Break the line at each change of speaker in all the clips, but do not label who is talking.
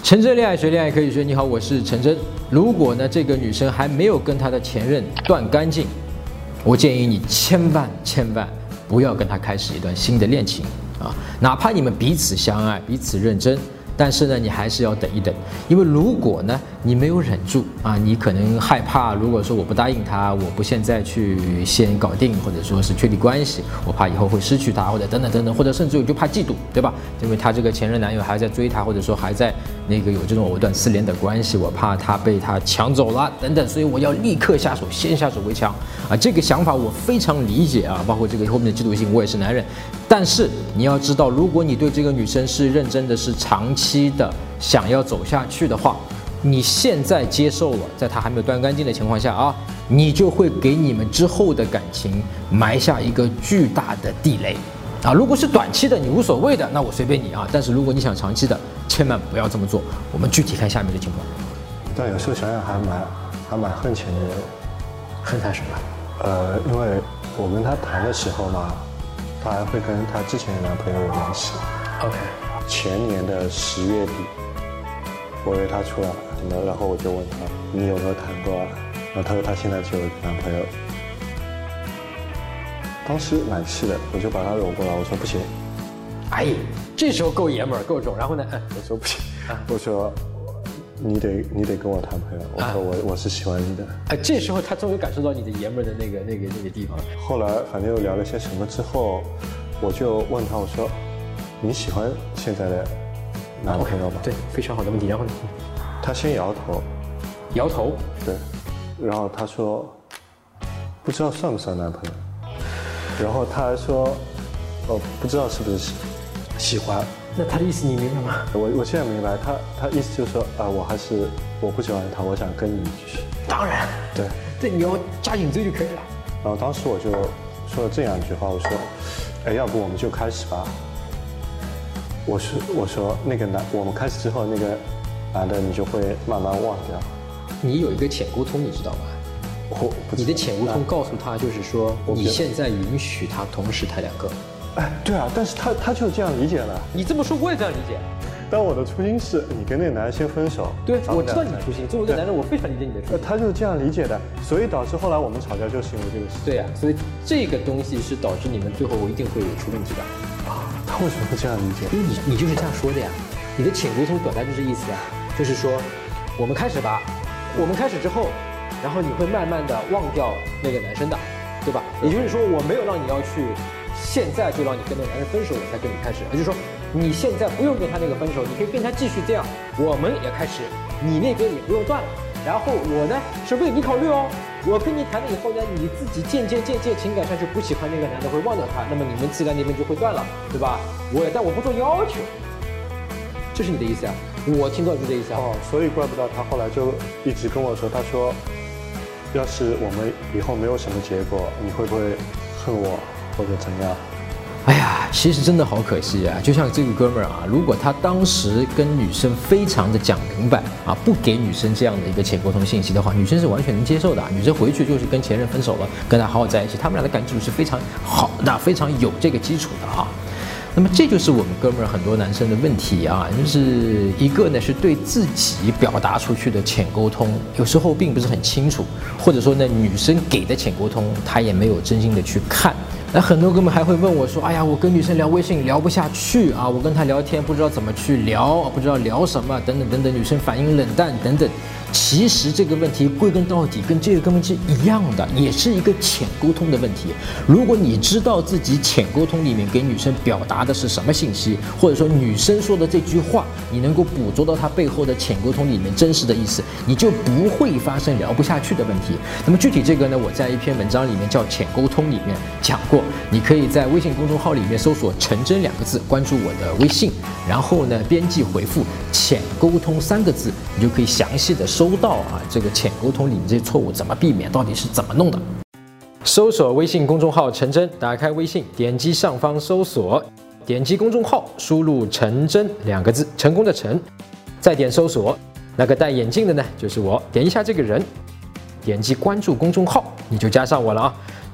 陈真恋爱学，恋爱可以学。你好，我是陈真。如果呢这个女生还没有跟她的前任断干净，我建议你千万不要跟她开始一段新的恋情啊！哪怕你们彼此相爱，彼此认真。 但是呢，你还是要等一等，因为如果呢你没有忍住啊，你可能害怕，如果说我不答应他，我不现在去先搞定，或者说是确立关系，我怕以后会失去他，或者等等，或者甚至我就怕嫉妒，对吧？因为他这个前任男友还在追她，或者说还在那个有这种藕断丝连的关系，我怕他被他抢走了等等，所以我要立刻下手，先下手为强啊！这个想法我非常理解啊，包括这个后面的嫉妒心，我也是男人。但是你要知道，如果你对这个女生是认真的，是长期的想要走下去的话，你现在接受了，在她还没有断干净的情况下啊，你就会给你们之后的感情埋下一个巨大的地雷啊！如果是短期的，你无所谓的，那我随便你啊。但是如果你想长期的，千万不要这么做。我们具体看下面的情况。
但有时候想想还蛮恨前女友。
恨他什么？
因为我跟他谈的时候嘛，他还会跟他之前的男朋友有联系。
OK。
前年的10月底，我约他出来，然后我就问他你有没有谈过啊？然后他说他现在就有男朋友。当时蛮气的，我就把他搂过来，我说不行。
哎，这时候够爷们儿，够种。然后呢，
我说不行，我说你得跟我谈朋友。我说我是喜欢你的。
这时候他终于感受到你的爷们儿的那个地方。后
来反正又聊了些什么之后，我就问他，我说。 你喜欢现在的男朋友吗？
对，非常好的问题。然后呢？
他先摇头，
摇头。
对，然后他说不知道算不算男朋友，然后他还说不知道是不是喜欢。
那他的意思你明白吗？
我现在明白，他意思就是说我不喜欢他，我想跟你继续。
当然，对，你要加紧追就可以了。
然后当时我就说了这样一句话，我说，哎，要不我们就开始吧。 我说那个我们开始之后，那个男的你就会慢慢忘掉。你
有一个潜沟通，你知道吗？你的潜沟通告诉他，就是说你现在允许他同时谈2个。
哎，对啊，但是他就这样理解了。
你这么说我也这样理解。
但我的初心是你跟那个男人先分手。对，
我知道你的初心。作为一个男人，我非常理解你的初心。
他就是这样理解的，所以导致后来我们吵架就是因为这个事。
对呀，所以这个东西是导致你们最后一定会有出问题的。
他为什么会这样理解？
因为你就是这样说的呀，你的潜沟通表达就是意思啊，就是说，我们开始吧，我们开始之后，然后你会慢慢的忘掉那个男生的，对吧？也就是说，我没有让你要去，现在就让你跟那个男人分手，我才跟你开始，也就是说，你现在不用跟他那个分手，你可以跟他继续这样，我们也开始，你那边也不用断了，然后我呢是为你考虑哦。 我跟你谈了以后呢，你自己渐渐情感上就不喜欢那个男的，会忘掉他，那么你们自然那边就会断了，对吧？但我不做要求，这是你的意思啊？我听到就这意思啊。
哦，所以怪不得他后来就一直跟我说，他说，要是我们以后没有什么结果，你会不会恨我或者怎样？
哎呀，其实真的好可惜啊！就像这个哥们儿啊，如果他当时跟女生非常的讲明白啊，不给女生这样的一个潜沟通信息的话，女生是完全能接受的。女生回去就是跟前任分手了，跟他好好在一起，他们俩的感情是非常好的，非常有这个基础的啊。那么这就是我们哥们儿很多男生的问题啊，就是一个呢是对自己表达出去的潜沟通，有时候并不是很清楚，或者说呢女生给的潜沟通，他也没有真心的去看。 那很多哥们还会问我说：“哎呀，我跟女生聊微信聊不下去啊，我跟她聊天不知道怎么去聊，不知道聊什么，等等等等，女生反应冷淡等等。”其实这个问题归根到底跟这个根本是一样的，也是一个潜沟通的问题。如果你知道自己潜沟通里面给女生表达的是什么信息，或者说女生说的这句话，你能够捕捉到她背后的潜沟通里面真实的意思，你就不会发生聊不下去的问题。那么具体这个呢，我在一篇文章里面叫《潜沟通》里面讲过。 你可以在微信公众号里面搜索“陈真”2个字，关注我的微信，然后呢，编辑回复“潜沟通”3个字，你就可以详细的收到啊这个潜沟通里面这些错误怎么避免，到底是怎么弄的。搜索微信公众号“陈真”，打开微信，点击上方搜索，点击公众号，输入“陈真”2个字，成功的陈，再点搜索，那个戴眼镜的呢就是我，点一下这个人，点击关注公众号，你就加上我了啊。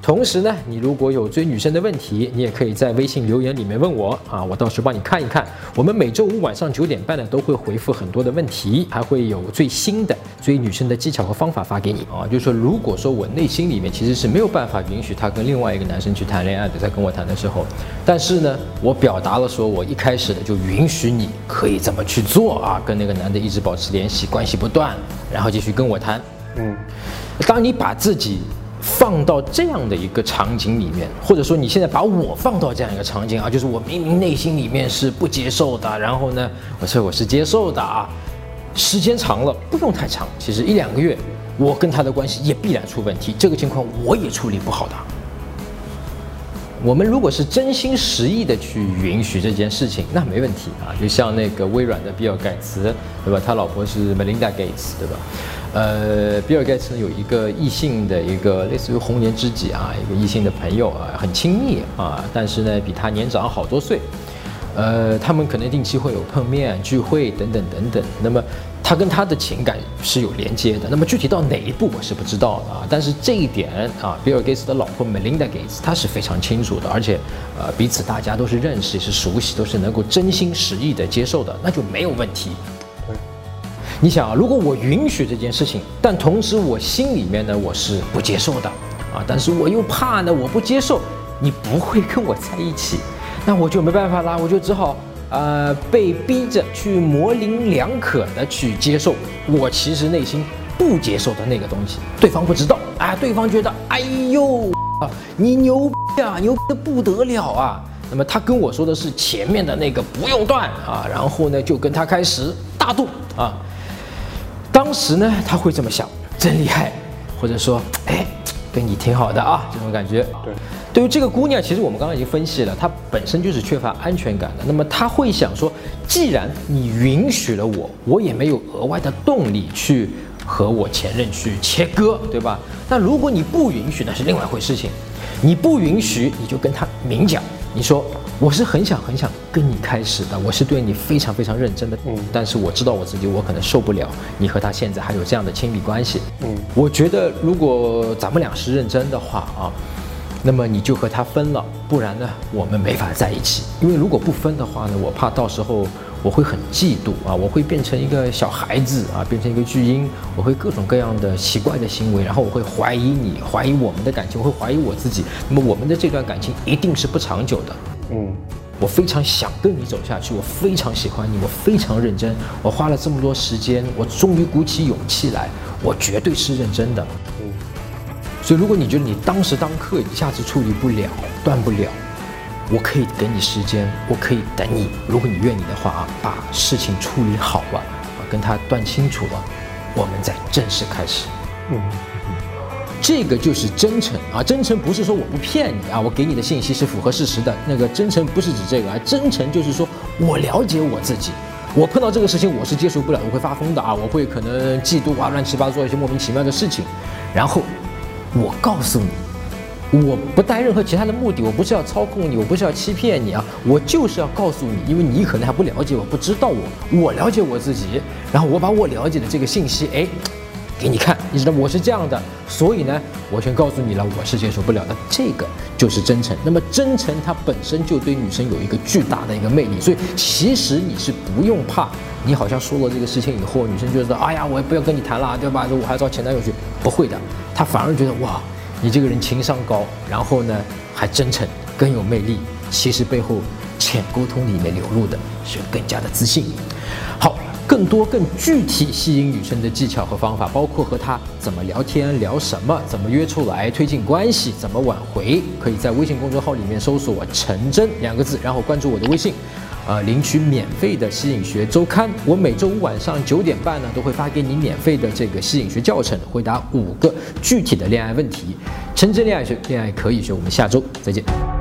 同时呢，你如果有追女生的问题，你也可以在微信留言里面问我啊，我到时候帮你看一看。我们每周五晚上9点半呢，都会回复很多的问题，还会有最新的追女生的技巧和方法发给你啊。就是说，如果说我内心里面其实是没有办法允许他跟另外一个男生去谈恋爱的，在跟我谈的时候，但是呢，我表达了说我一开始的就允许你可以这么去做啊，跟那个男的一直保持联系，关系不断，然后继续跟我谈。当你把自己放到这样的一个场景里面，或者说你现在把我放到这样一个场景啊，就是我明明内心里面是不接受的，然后呢，我是接受的啊，时间长了不用太长，其实1-2个月，我跟他的关系也必然出问题，这个情况我也处理不好的。我们如果是真心实意的去允许这件事情，那没问题啊。就像那个微软的比尔盖茨，对吧？他老婆是 Melinda Gates， 对吧？比尔盖茨呢有一个异性的一个类似于红颜知己啊，一个异性的朋友啊，很亲密啊，但是呢比他年长好多岁。他们可能定期会有碰面、聚会等等等等。那么他跟他的情感是有连接的。那么具体到哪一步我是不知道的啊。但是这一点啊，比尔盖茨的老婆 Melinda Gates 他是非常清楚的，而且彼此大家都是认识、也是熟悉，都是能够真心实意的接受的，那就没有问题。你想啊，如果我允许这件事情，但同时我心里面呢我是不接受的啊，但是我又怕呢我不接受，你不会跟我在一起。那我就没办法啦，我就只好被逼着去模棱两可的去接受我其实内心不接受的那个东西。对方不知道啊，对方觉得哎呦啊，你牛逼啊，牛逼的不得了啊。那么他跟我说的是前面的那个不用断啊，然后呢就跟他开始大度啊。当时呢他会这么想，真厉害，或者说哎跟你挺好的啊，这种感觉。对于这个姑娘，其实我们刚刚已经分析了，她本身就是缺乏安全感的。那么她会想说，既然你允许了我，我也没有额外的动力去和我前任去切割，对吧？那如果你不允许，那是另外一回事情。你不允许，你就跟他明讲，你说我是很想跟你开始的，我是对你非常非常认真的，但是我知道我自己我可能受不了你和他现在还有这样的亲密关系，我觉得如果咱们俩是认真的话啊。那么你就和他分了，不然呢，我们没法在一起。因为如果不分的话呢，我怕到时候我会很嫉妒啊，我会变成一个小孩子啊，变成一个巨婴，我会各种各样的奇怪的行为，然后我会怀疑你，怀疑我们的感情，我会怀疑我自己。那么我们的这段感情一定是不长久的。我非常想跟你走下去，我非常喜欢你，我非常认真，我花了这么多时间，我终于鼓起勇气来，我绝对是认真的。所以，如果你觉得你当时当刻一下子处理不了、断不了，我可以给你时间，我可以等你。如果你愿意的话啊，把事情处理好了，跟他断清楚了，我们再正式开始。这个就是真诚啊！真诚不是说我不骗你啊，我给你的信息是符合事实的。那个真诚不是指这个啊，真诚就是说我了解我自己。我碰到这个事情我是接受不了，我会发疯的啊，我会可能嫉妒啊，乱七八糟做一些莫名其妙的事情，然后。我告诉你，我不带任何其他的目的，我不是要操控你，我不是要欺骗你啊，我就是要告诉你，因为你可能还不了解我，不知道我了解我自己，然后我把我了解的这个信息，给你看，你知道我是这样的，所以呢，我先告诉你了，我是接受不了的，这个就是真诚。那么真诚它本身就对女生有一个巨大的一个魅力，所以其实你是不用怕，你好像说了这个事情以后，女生觉得哎呀，我也不要跟你谈了，对吧？我还找前男友去，不会的，她反而觉得哇，你这个人情商高，然后呢还真诚，更有魅力。其实背后浅沟通里面流露的是更加的自信。好。更多更具体吸引女生的技巧和方法，包括和她怎么聊天、聊什么、怎么约出来、推进关系、怎么挽回，可以在微信公众号里面搜索"陈真"2个字，然后关注我的微信，领取免费的吸引学周刊。我每周五晚上9点半呢，都会发给你免费的这个吸引学教程，回答5个具体的恋爱问题。陈真恋爱学，恋爱可以学。我们下周再见。